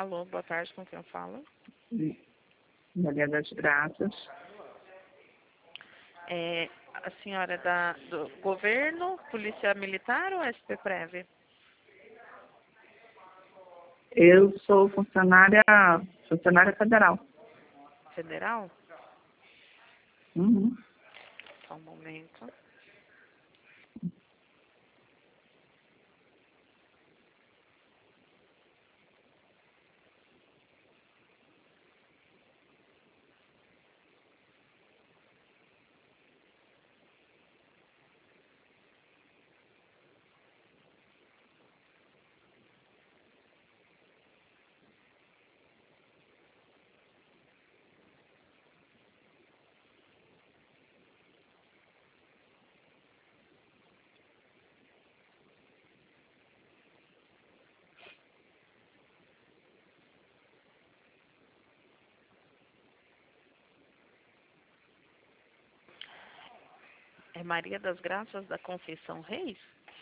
Alô, boa tarde, com quem eu falo? Maria das Graças. A senhora é do governo, polícia militar ou SP-Prev? Eu sou funcionária federal. Federal? Uhum. Só um momento. É Maria das Graças da Conceição Reis?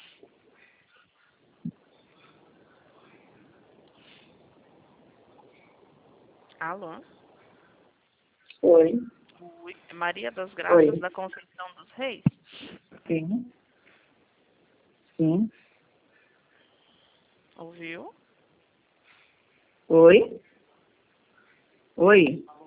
Alô? Oi. Oi. É Maria das Graças Oi. da Conceição dos Reis? Sim. Sim. Ouviu? Oi. Oi.